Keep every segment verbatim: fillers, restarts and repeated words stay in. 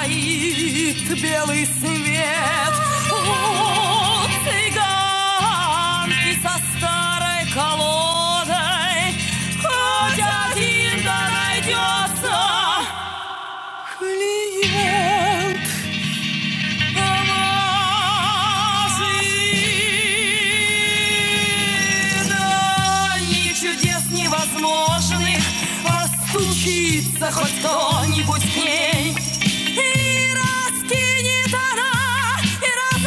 горит белый свет. У цыганки со старой колодой хоть один да найдется клиент. Поможи, да ни чудес невозможных, постучится хоть кто-нибудь к ней. И раскинет она, и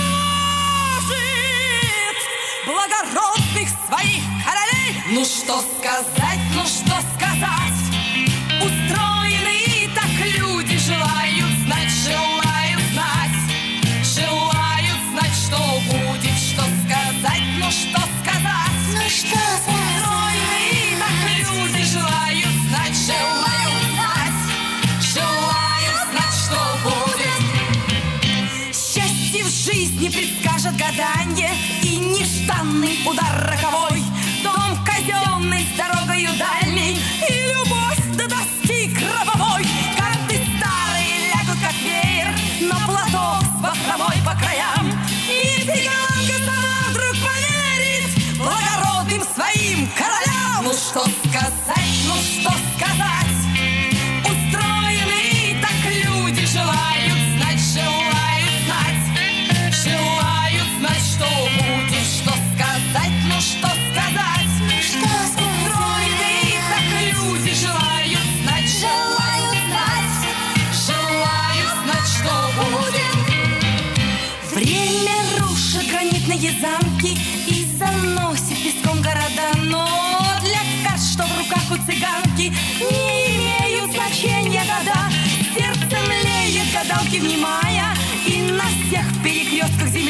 разложит благородных своих королей. Ну что сказать, ну что сказать, устроены так люди, желают знать, желают знать, желают знать, что будет, что сказать, ну что сказать, Ну что устроены так люди, желают знать, желают знать, желают знать, что будет. Счастье в жизни предскажет гаданье и нежданный удар роковой. Дом казенный с дорогою дальней и любовь до доски гробовой. Карты старые лягут как веер на платок с бахромой по краям. И цыганка сама вдруг поверит благородным своим королям. Ну что сказать, ну что сказать, устроены так люди, желают знать, желают знать, желают знать, что будет, что сказать, ну что сказать, Что устроены так люди, желают знать, желают знать, желают знать, что будет. Время рушит гранитные замки и заносит песком города, но для карт, что в руках у цыганки, не имеют значения года. Сердце млеет, гадалки внимая, и на всех перекрестках земли